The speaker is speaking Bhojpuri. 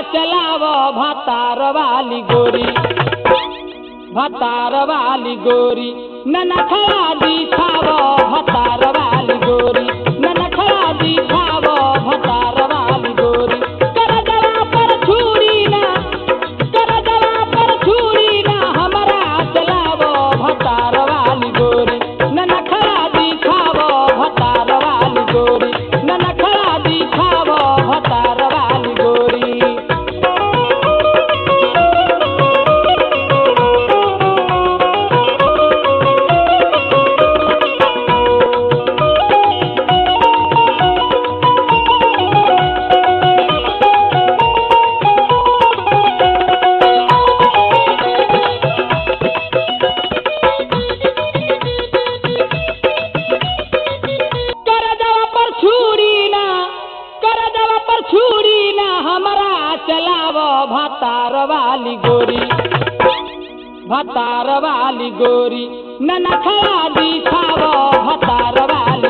चलावो भतार वाली गोरी, भतार वाली गोरी ननखरा दिखावो भतार वाली गोरी, ननखरा दिखावो भतार वाली गोरी। कर जवा पर छुरी ना, कर जवा पर छुरी ना हमरा चलावो भतार वाली गोरी, ननखरा दिखावो भतार वाली गोरी, ननखरा दिखावो भतार वाली गोरी। छुरी ना हमरा चलावो भतार वाली गोरी, भतार वाली गोरी ननखरा दिखावो भतार वाली